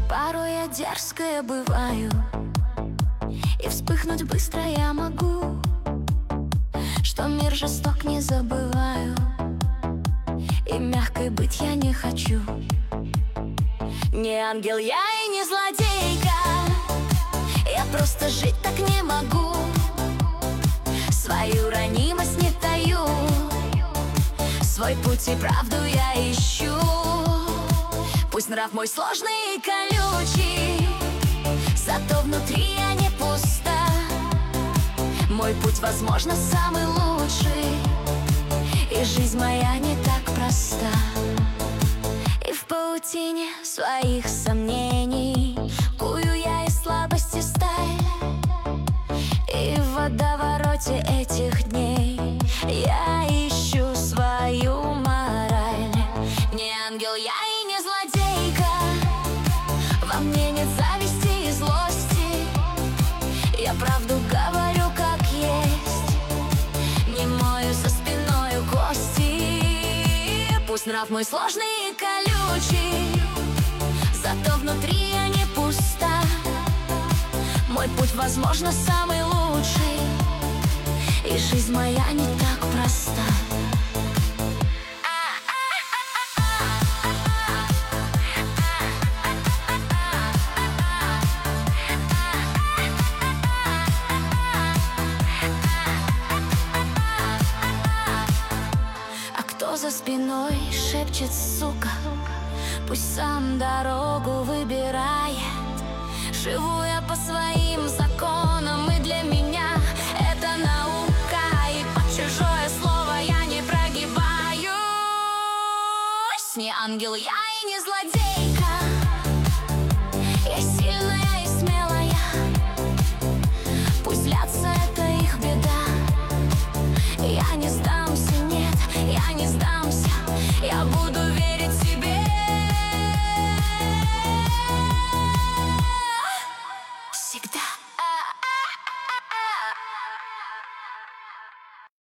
Порой я дерзкая бываю, и вспыхнуть быстро я могу. Что мир жесток, не забываю, и мягкой быть я не хочу. Не ангел я и не злодейка, я просто жить так не могу. Свою ранимость не таю, свой путь и правду я ищу. Пусть нрав мой сложный и колючий, зато внутри я не пуста. Мой путь, возможно, самый лучший, и жизнь моя не так проста. И в паутине своих сомнений кую я из слабости сталь, и в водовороте этих дней я ищу свою мораль. Не ангел я и не злодейка, во мне нет зависти и злости. Я правду говорю как есть, не мою за спиною кости. Пусть нрав мой сложный и колючий, зато внутри я не пуста. Мой путь, возможно, самый лучший, и жизнь моя не так проста. Кто за спиной шепчет, сука, пусть сам дорогу выбирает. Живу я по своим законам, и для меня это наука. И под чужое слово я не прогибаюсь. Не ангел я и не злодейка, я сильная и смелая. Пусть злятся, это их беда. Я не сдамся, нет, я не сдамся.